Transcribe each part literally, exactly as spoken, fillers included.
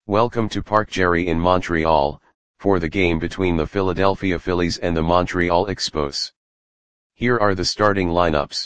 Welcome to Parc Gerry in Montreal, for the game between the Philadelphia Phillies and the Montreal Expos. Here are the starting lineups.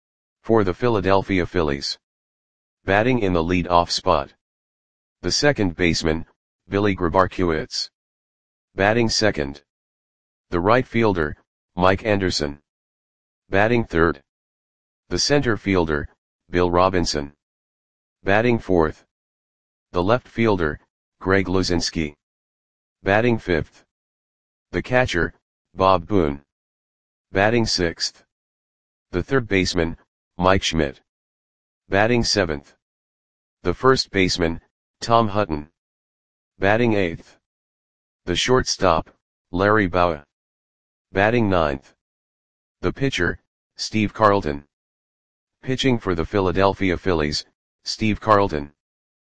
For the Philadelphia Phillies. Batting in the lead-off spot. The second baseman, Billy Grabarkewitz. Batting second. The right fielder, Mike Anderson. Batting third. The center fielder, Bill Robinson. Batting fourth. The left fielder, Greg Luzinski. Batting fifth. The catcher, Bob Boone. Batting sixth. The third baseman, Mike Schmidt. Batting seventh. The first baseman, Tom Hutton. Batting eighth. The shortstop, Larry Bowa. Batting ninth. The pitcher, Steve Carlton. Pitching for the Philadelphia Phillies, Steve Carlton.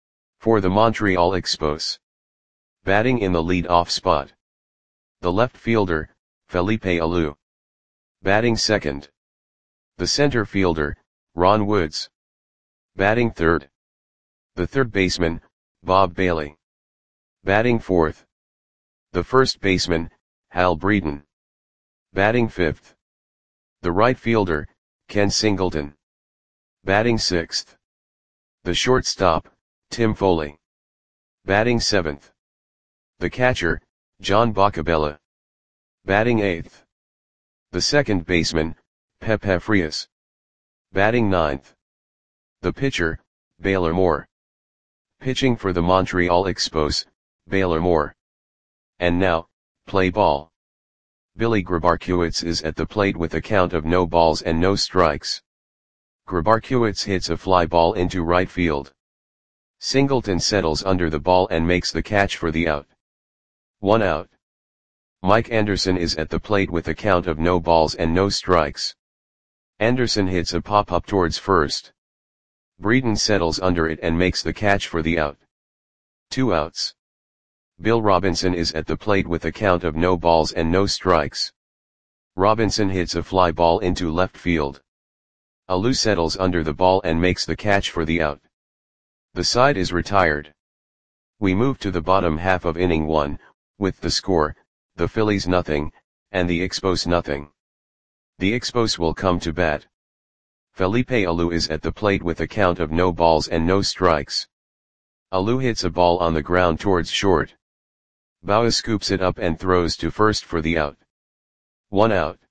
For the Montreal Expos. Batting in the lead-off spot. The left fielder, Felipe Alou. Batting second. The center fielder, Ron Woods. Batting third. The third baseman, Bob Bailey. Batting fourth. The first baseman, Hal Breeden. Batting fifth. The right fielder, Ken Singleton. Batting sixth. The shortstop, Tim Foley. Batting seventh. The catcher, John Boccabella. Batting eighth. The second baseman, Pepe Frias. Batting ninth. The pitcher, Baylor Moore. Pitching for the Montreal Expos, Baylor Moore. And now, play ball. Billy Grabarkewitz is at the plate with a count of no balls and no strikes. Grabarkewitz hits a fly ball into right field. Singleton settles under the ball and makes the catch for the out. One out. Mike Anderson is at the plate with a count of no balls and no strikes. Anderson hits a pop-up towards first. Breeden settles under it and makes the catch for the out. Two outs. Bill Robinson is at the plate with a count of no balls and no strikes. Robinson hits a fly ball into left field. Alou settles under the ball and makes the catch for the out. The side is retired. We move to the bottom half of inning one, with the score, the Phillies nothing, and the Expos nothing. The Expos will come to bat. Felipe Alou is at the plate with a count of no balls and no strikes. Alou hits a ball on the ground towards short. Bowa scoops it up and throws to first for the out. One out.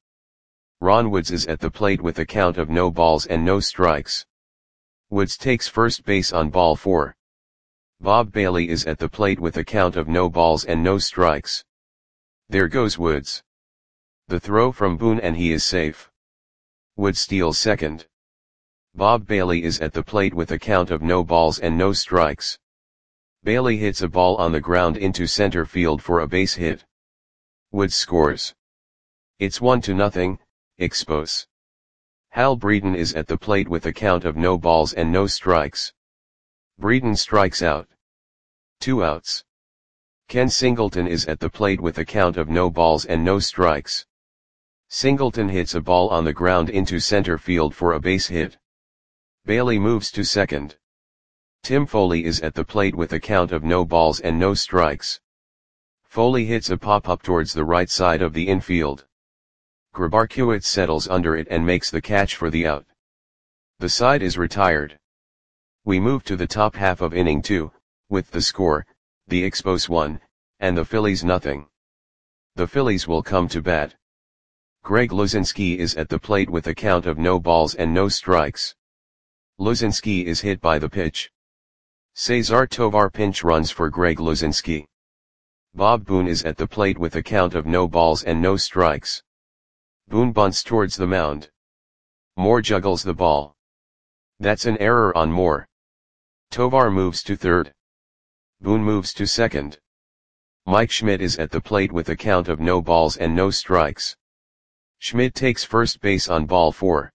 Ron Woods is at the plate with a count of no balls and no strikes. Woods takes first base on ball four. Bob Bailey is at the plate with a count of no balls and no strikes. There goes Woods. The throw from Boone and he is safe. Woods steals second. Bob Bailey is at the plate with a count of no balls and no strikes. Bailey hits a ball on the ground into center field for a base hit. Woods scores. It's one to nothing, Expos. Hal Breeden is at the plate with a count of no balls and no strikes. Breeden strikes out. Two outs. Ken Singleton is at the plate with a count of no balls and no strikes. Singleton hits a ball on the ground into center field for a base hit. Bailey moves to second. Tim Foley is at the plate with a count of no balls and no strikes. Foley hits a pop-up towards the right side of the infield. Grabarkewitz settles under it and makes the catch for the out. The side is retired. We move to the top half of inning two, with the score, the Expos one, and the Phillies nothing. The Phillies will come to bat. Greg Luzinski is at the plate with a count of no balls and no strikes. Luzinski is hit by the pitch. Cesar Tovar pinch runs for Greg Luzinski. Bob Boone is at the plate with a count of no balls and no strikes. Boone bunts towards the mound. Moore juggles the ball. That's an error on Moore. Tovar moves to third. Boone moves to second. Mike Schmidt is at the plate with a count of no balls and no strikes. Schmidt takes first base on ball four.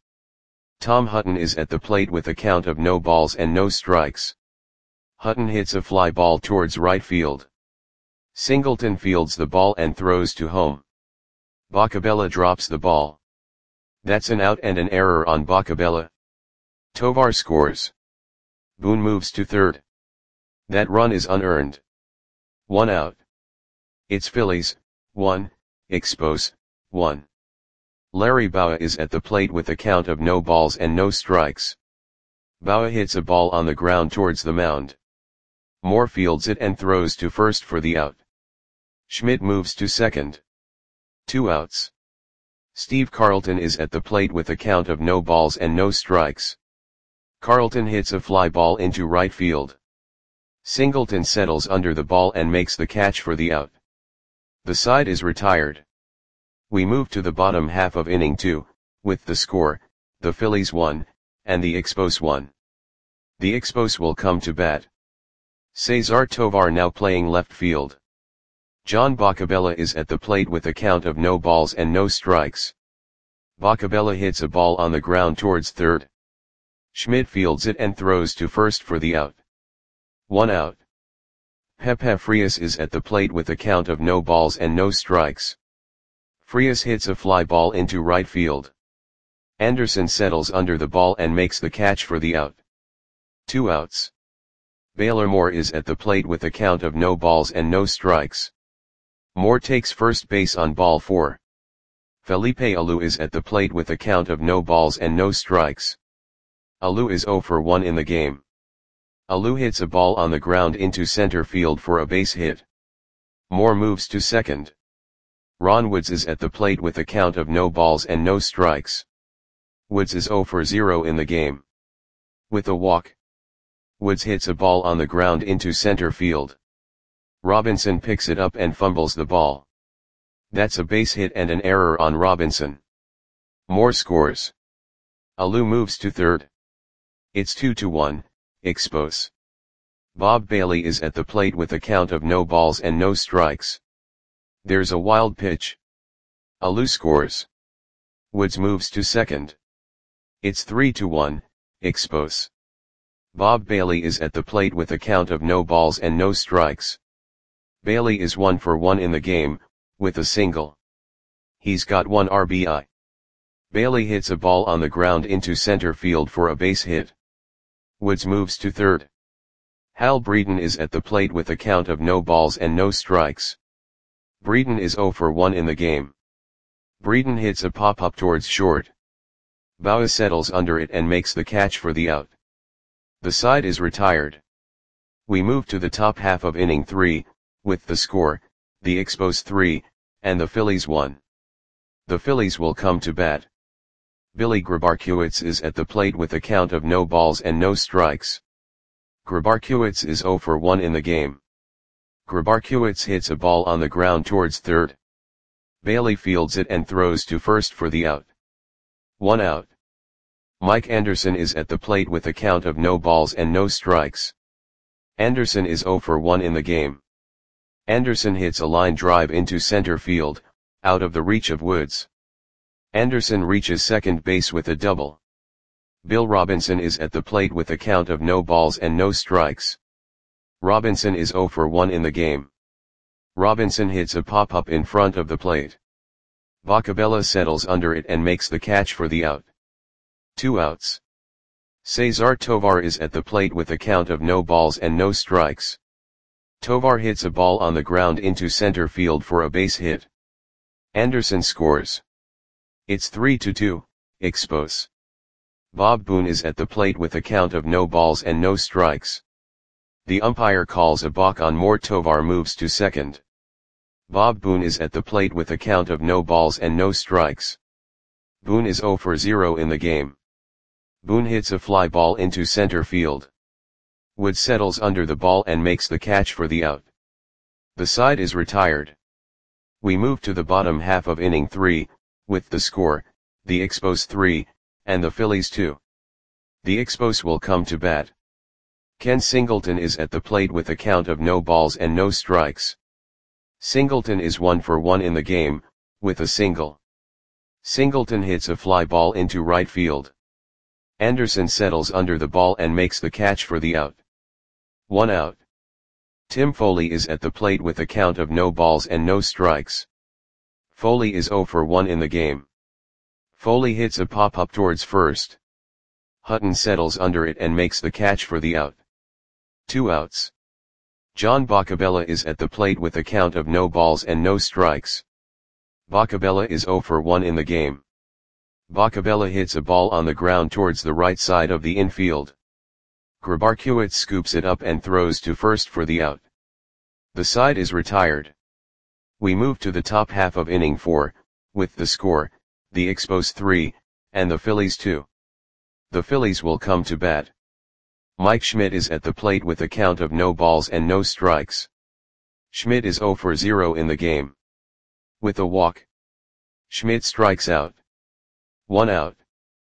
Tom Hutton is at the plate with a count of no balls and no strikes. Hutton hits a fly ball towards right field. Singleton fields the ball and throws to home. Boccabella drops the ball. That's an out and an error on Boccabella. Tovar scores. Boone moves to third. That run is unearned. One out. It's Phillies, one, Expos, one. Larry Bowa is at the plate with a count of no balls and no strikes. Bowa hits a ball on the ground towards the mound. Moore fields it and throws to first for the out. Schmidt moves to second. Two outs. Steve Carlton is at the plate with a count of no balls and no strikes. Carlton hits a fly ball into right field. Singleton settles under the ball and makes the catch for the out. The side is retired. We move to the bottom half of inning two, with the score, the Phillies one, and the Expos one. The Expos will come to bat. Cesar Tovar now playing left field. John Boccabella is at the plate with a count of no balls and no strikes. Boccabella hits a ball on the ground towards third. Schmidt fields it and throws to first for the out. One out. Pepe Frias is at the plate with a count of no balls and no strikes. Frias hits a fly ball into right field. Anderson settles under the ball and makes the catch for the out. Two outs. Baylor Moore is at the plate with a count of no balls and no strikes. Moore takes first base on ball four. Felipe Alou is at the plate with a count of no balls and no strikes. Alou is zero for one in the game. Alou hits a ball on the ground into center field for a base hit. Moore moves to second. Ron Woods is at the plate with a count of no balls and no strikes. Woods is zero for zero in the game. With a walk, Woods hits a ball on the ground into center field. Robinson picks it up and fumbles the ball. That's a base hit and an error on Robinson. Moore scores. Alou moves to third. It's two to one, Expos. Bob Bailey is at the plate with a count of no balls and no strikes. There's a wild pitch. Alou scores. Woods moves to second. It's three to one, Expos. Bob Bailey is at the plate with a count of no balls and no strikes. Bailey is one for one in the game, with a single. He's got one R B I. Bailey hits a ball on the ground into center field for a base hit. Woods moves to third. Hal Breeden is at the plate with a count of no balls and no strikes. Breeden is zero for one in the game. Breeden hits a pop-up towards short. Bowa settles under it and makes the catch for the out. The side is retired. We move to the top half of inning three, with the score, the Expos three, and the Phillies one. The Phillies will come to bat. Billy Grabarkiewicz is at the plate with a count of no balls and no strikes. Grabarkiewicz is zero for one in the game. Grabarkiewicz hits a ball on the ground towards third. Bailey fields it and throws to first for the out. One out. Mike Anderson is at the plate with a count of no balls and no strikes. Anderson is zero for one in the game. Anderson hits a line drive into center field, out of the reach of Woods. Anderson reaches second base with a double. Bill Robinson is at the plate with a count of no balls and no strikes. Robinson is zero for one in the game. Robinson hits a pop-up in front of the plate. Boccabella settles under it and makes the catch for the out. Two outs. Cesar Tovar is at the plate with a count of no balls and no strikes. Tovar hits a ball on the ground into center field for a base hit. Anderson scores. It's three to two, Expos. Bob Boone is at the plate with a count of no balls and no strikes. The umpire calls a balk on Moore. Tovar moves to second. Bob Boone is at the plate with a count of no balls and no strikes. Boone is zero for zero in the game. Boone hits a fly ball into center field. Wood settles under the ball and makes the catch for the out. The side is retired. We move to the bottom half of inning three, with the score, the Expos three, and the Phillies two. The Expos will come to bat. Ken Singleton is at the plate with a count of no balls and no strikes. Singleton is one for one in the game, with a single. Singleton hits a fly ball into right field. Anderson settles under the ball and makes the catch for the out. One out. Tim Foley is at the plate with a count of no balls and no strikes. Foley is zero for one in the game. Foley hits a pop-up towards first. Hutton settles under it and makes the catch for the out. Two outs. John Boccabella is at the plate with a count of no balls and no strikes. Boccabella is zero for one in the game. Boccabella hits a ball on the ground towards the right side of the infield. Grabarkewicz scoops it up and throws to first for the out. The side is retired. We move to the top half of inning four, with the score, the Expos three, and the Phillies two. The Phillies will come to bat. Mike Schmidt is at the plate with a count of no balls and no strikes. Schmidt is zero for zero in the game. With a walk, Schmidt strikes out. One out.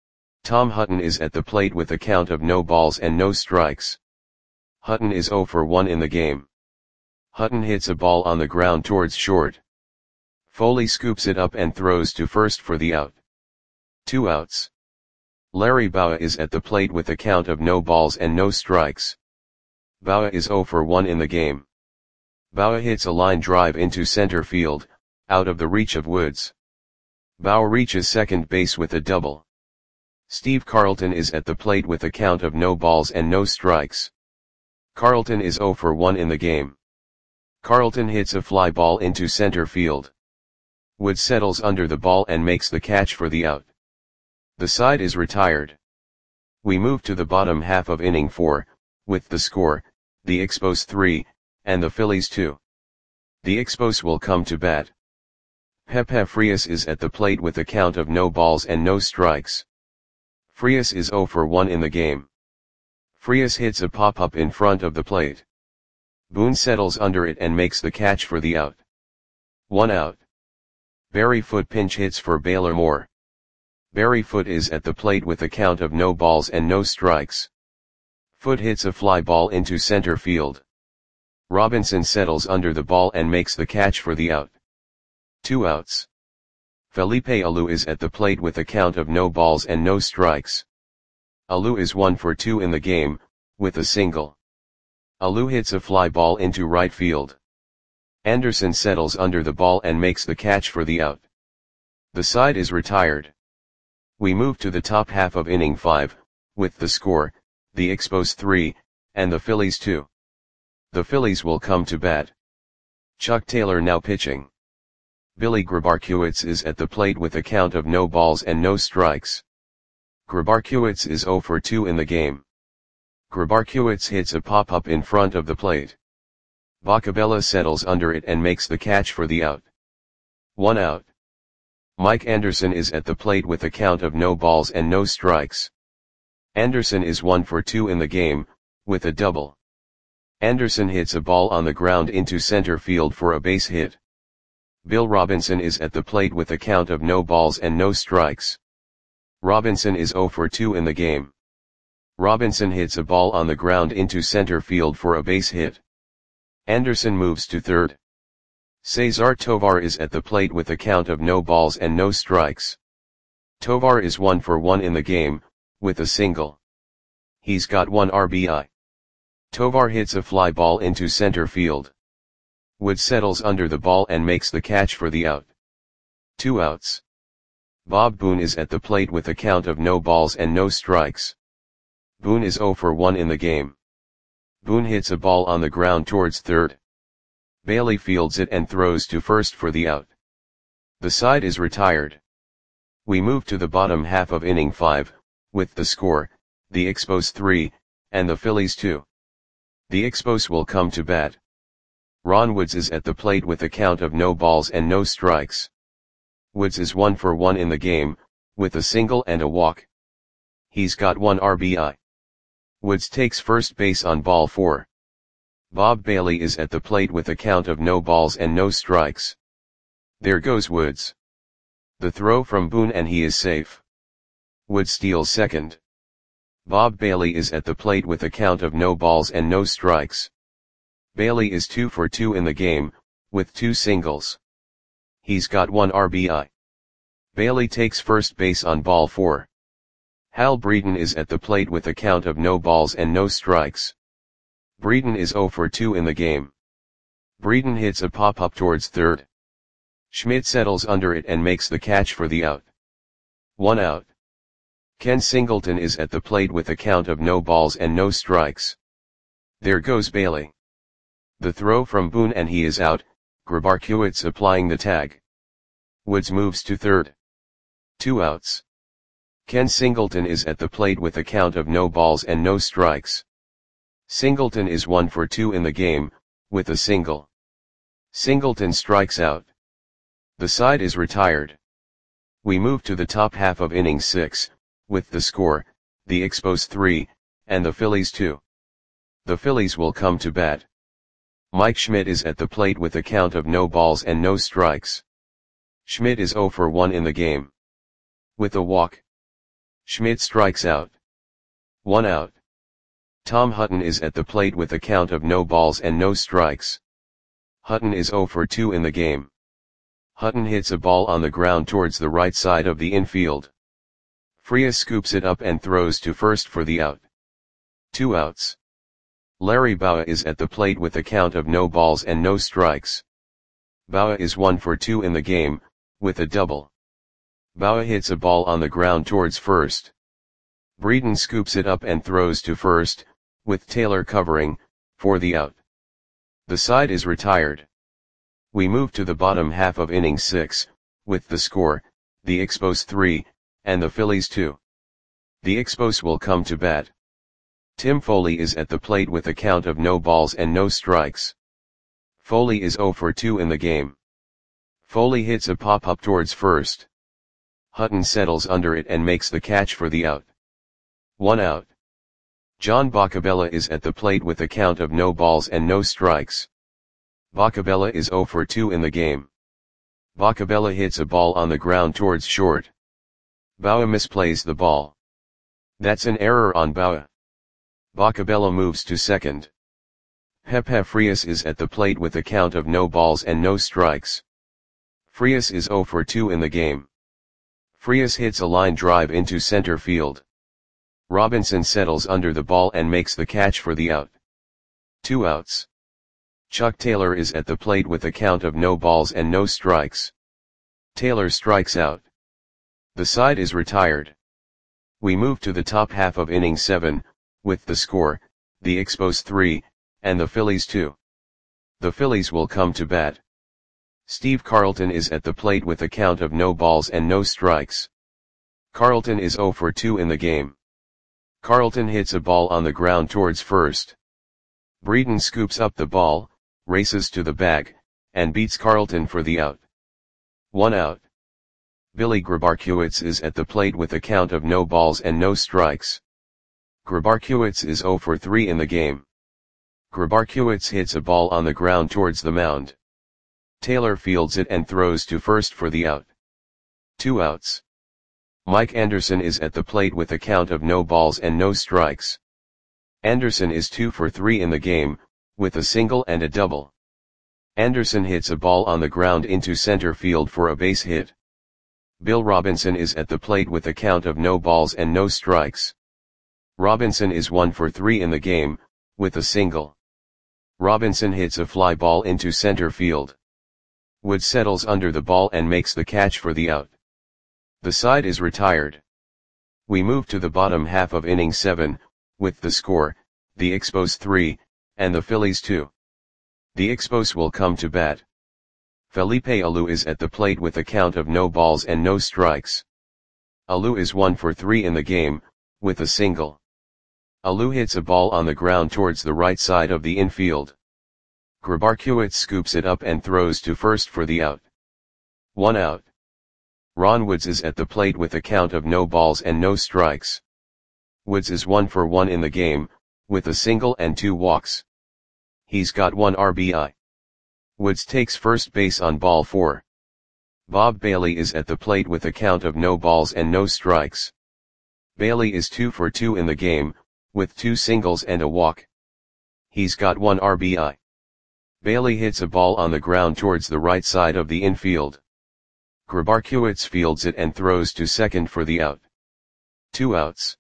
Tom Hutton is at the plate with a count of no balls and no strikes. Hutton is zero for one in the game. Hutton hits a ball on the ground towards short. Foley scoops it up and throws to first for the out. Two outs. Larry Bowa is at the plate with a count of no balls and no strikes. Bowa is zero for one in the game. Bowa hits a line drive into center field, out of the reach of Woods. Bowa reaches second base with a double. Steve Carlton is at the plate with a count of no balls and no strikes. Carlton is zero for one in the game. Carlton hits a fly ball into center field. Woods settles under the ball and makes the catch for the out. The side is retired. We move to the bottom half of inning four, with the score, the Expos three, and the Phillies two. The Expos will come to bat. Pepe Frias is at the plate with a count of no balls and no strikes. Frias is zero for one in the game. Frias hits a pop-up in front of the plate. Boone settles under it and makes the catch for the out. One out. Barry Foote pinch hits for Baylor Moore. Barry Foote is at the plate with a count of no balls and no strikes. Foote hits a fly ball into center field. Robinson settles under the ball and makes the catch for the out. Two outs. Felipe Alou is at the plate with a count of no balls and no strikes. Alou is one for two in the game, with a single. Alou hits a fly ball into right field. Anderson settles under the ball and makes the catch for the out. The side is retired. We move to the top half of inning five, with the score, the Expos three, and the Phillies two. The Phillies will come to bat. Chuck Taylor now pitching. Billy Grabarkewicz is at the plate with a count of no balls and no strikes. Grabarkewicz is zero for two in the game. Grabarkewicz hits a pop-up in front of the plate. Boccabella settles under it and makes the catch for the out. One out. Mike Anderson is at the plate with a count of no balls and no strikes. Anderson is one for two in the game, with a double. Anderson hits a ball on the ground into center field for a base hit. Bill Robinson is at the plate with a count of no balls and no strikes. Robinson is zero for two in the game. Robinson hits a ball on the ground into center field for a base hit. Anderson moves to third. Cesar Tovar is at the plate with a count of no balls and no strikes. Tovar is one for one in the game, with a single. He's got one R B I. Tovar hits a fly ball into center field. Woods settles under the ball and makes the catch for the out. Two outs. Bob Boone is at the plate with a count of no balls and no strikes. Boone is zero for one in the game. Boone hits a ball on the ground towards third. Bailey fields it and throws to first for the out. The side is retired. We move to the bottom half of inning five, with the score, the Expos three, and the Phillies two. The Expos will come to bat. Ron Woods is at the plate with a count of no balls and no strikes. Woods is one for one in the game, with a single and a walk. He's got one R B I. Woods takes first base on ball four. Bob Bailey is at the plate with a count of no balls and no strikes. There goes Woods. The throw from Boone and he is safe. Woods steals second. Bob Bailey is at the plate with a count of no balls and no strikes. Bailey is two for two in the game, with two singles. He's got one R B I. Bailey takes first base on ball four. Hal Breeden is at the plate with a count of no balls and no strikes. Breeden is zero for two in the game. Breeden hits a pop-up towards third. Schmidt settles under it and makes the catch for the out. One out. Ken Singleton is at the plate with a count of no balls and no strikes. There goes Bailey. The throw from Boone and he is out, Grabarkiewicz applying the tag. Woods moves to third. Two outs. Ken Singleton is at the plate with a count of no balls and no strikes. Singleton is one for two in the game, with a single. Singleton strikes out. The side is retired. We move to the top half of inning six, with the score, the Expos three, and the Phillies two. The Phillies will come to bat. Mike Schmidt is at the plate with a count of no balls and no strikes. Schmidt is zero for one in the game. With a walk. Schmidt strikes out. One out. Tom Hutton is at the plate with a count of no balls and no strikes. Hutton is zero for two in the game. Hutton hits a ball on the ground towards the right side of the infield. Frias scoops it up and throws to first for the out. Two outs. Larry Bowa is at the plate with a count of no balls and no strikes. Bowa is one for two in the game, with a double. Bowa hits a ball on the ground towards first. Breeden scoops it up and throws to first, with Taylor covering, for the out. The side is retired. We move to the bottom half of inning six, with the score, the Expos three, and the Phillies two. The Expos will come to bat. Tim Foley is at the plate with a count of no balls and no strikes. Foley is zero for two in the game. Foley hits a pop-up towards first. Hutton settles under it and makes the catch for the out. One out. John Boccabella is at the plate with a count of no balls and no strikes. Boccabella is zero for two in the game. Boccabella hits a ball on the ground towards short. Bowa misplays the ball. That's an error on Bowa. Boccabella moves to second. Pepe Frias is at the plate with a count of no balls and no strikes. Frias is zero for two in the game. Frias hits a line drive into center field. Robinson settles under the ball and makes the catch for the out. Two outs. Chuck Taylor is at the plate with a count of no balls and no strikes. Taylor strikes out. The side is retired. We move to the top half of inning seven, with the score, the Expos three, and the Phillies two. The Phillies will come to bat. Steve Carlton is at the plate with a count of no balls and no strikes. Carlton is zero for two in the game. Carlton hits a ball on the ground towards first. Breeden scoops up the ball, races to the bag, and beats Carlton for the out. One out. Billy Grabarkiewicz is at the plate with a count of no balls and no strikes. Grabarkiewicz is zero for three in the game. Grabarkiewicz hits a ball on the ground towards the mound. Taylor fields it and throws to first for the out. Two outs. Mike Anderson is at the plate with a count of no balls and no strikes. Anderson is two for three in the game, with a single and a double. Anderson hits a ball on the ground into center field for a base hit. Bill Robinson is at the plate with a count of no balls and no strikes. Robinson is one for three in the game, with a single. Robinson hits a fly ball into center field. Wood settles under the ball and makes the catch for the out. The side is retired. We move to the bottom half of inning seven, with the score, the Expos three, and the Phillies two. The Expos will come to bat. Felipe Alou is at the plate with a count of no balls and no strikes. Alou is one for three in the game, with a single. Alou hits a ball on the ground towards the right side of the infield. Grabarkiewicz scoops it up and throws to first for the out. One out. Ron Woods is at the plate with a count of no balls and no strikes. Woods is one for one in the game, with a single and two walks. He's got one R B I. Woods takes first base on ball four. Bob Bailey is at the plate with a count of no balls and no strikes. Bailey is two for two in the game, with two singles and a walk. He's got one R B I. Bailey hits a ball on the ground towards the right side of the infield. Grabarkiewicz fields it and throws to second for the out. Two outs.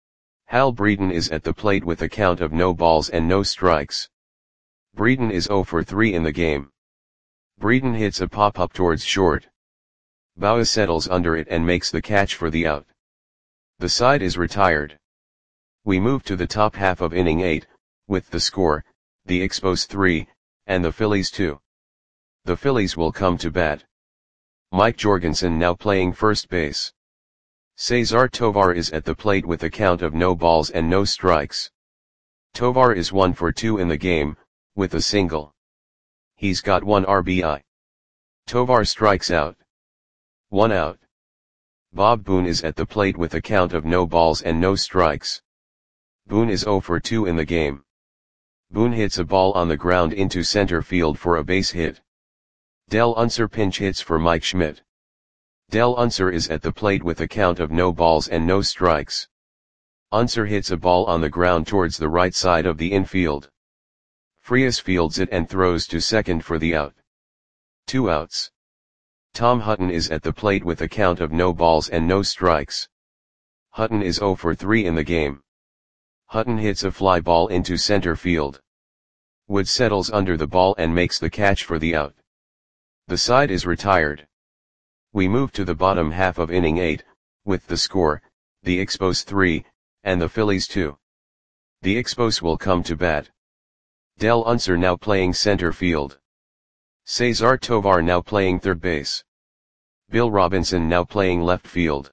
Hal Breeden is at the plate with a count of no balls and no strikes. Breeden is zero for three in the game. Breeden hits a pop-up towards short. Bowa settles under it and makes the catch for the out. The side is retired. We move to the top half of inning eight, with the score, the Expos three, and the Phillies two. The Phillies will come to bat. Mike Jorgensen now playing first base. Cesar Tovar is at the plate with a count of no balls and no strikes. Tovar is one for two in the game, with a single. He's got one R B I. Tovar strikes out. One out. Bob Boone is at the plate with a count of no balls and no strikes. Boone is zero for two in the game. Boone hits a ball on the ground into center field for a base hit. Del Unser pinch hits for Mike Schmidt. Del Unser is at the plate with a count of no balls and no strikes. Unser hits a ball on the ground towards the right side of the infield. Frias fields it and throws to second for the out. Two outs. Tom Hutton is at the plate with a count of no balls and no strikes. Hutton is zero for three in the game. Hutton hits a fly ball into center field. Wood settles under the ball and makes the catch for the out. The side is retired. We move to the bottom half of inning eight, with the score, the Expos three, and the Phillies two. The Expos will come to bat. Del Unser now playing center field. Cesar Tovar now playing third base. Bill Robinson now playing left field.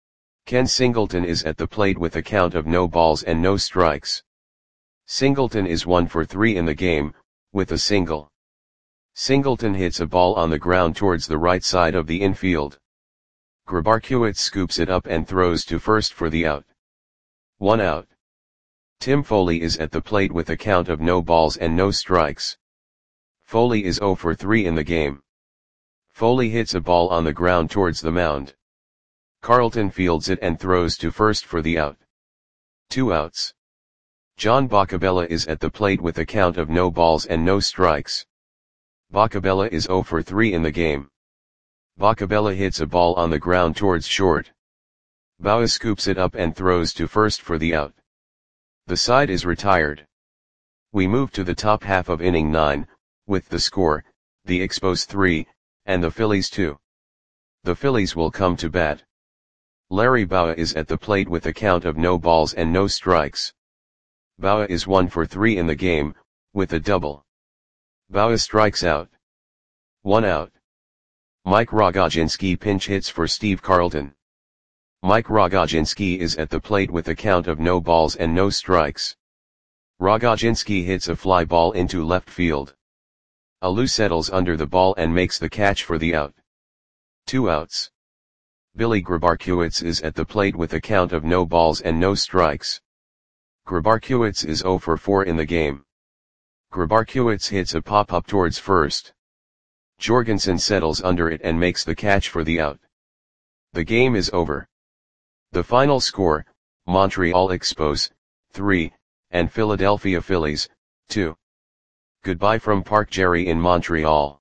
Ken Singleton is at the plate with a count of no balls and no strikes. Singleton is one for three in the game, with a single. Singleton hits a ball on the ground towards the right side of the infield. Grabarkiewicz scoops it up and throws to first for the out. One out. Tim Foley is at the plate with a count of no balls and no strikes. Foley is zero for three in the game. Foley hits a ball on the ground towards the mound. Carlton fields it and throws to first for the out. Two outs. John Boccabella is at the plate with a count of no balls and no strikes. Boccabella is zero for three in the game. Boccabella hits a ball on the ground towards short. Bauer scoops it up and throws to first for the out. The side is retired. We move to the top half of inning nine, with the score, the Expos three, and the Phillies two. The Phillies will come to bat. Larry Bauer is at the plate with a count of no balls and no strikes. Bauer is one for three in the game, with a double. Bauer strikes out. One out. Mike Rogozinski pinch hits for Steve Carlton. Mike Rogozinski is at the plate with a count of no balls and no strikes. Rogozinski hits a fly ball into left field. Alou settles under the ball and makes the catch for the out. Two outs. Billy Grabarkiewicz is at the plate with a count of no balls and no strikes. Grabarkiewicz is zero for four in the game. Grabarkiewicz hits a pop-up towards first. Jorgensen settles under it and makes the catch for the out. The game is over. The final score, Montreal Expos, three, and Philadelphia Phillies, two. Goodbye from Park Jerry in Montreal.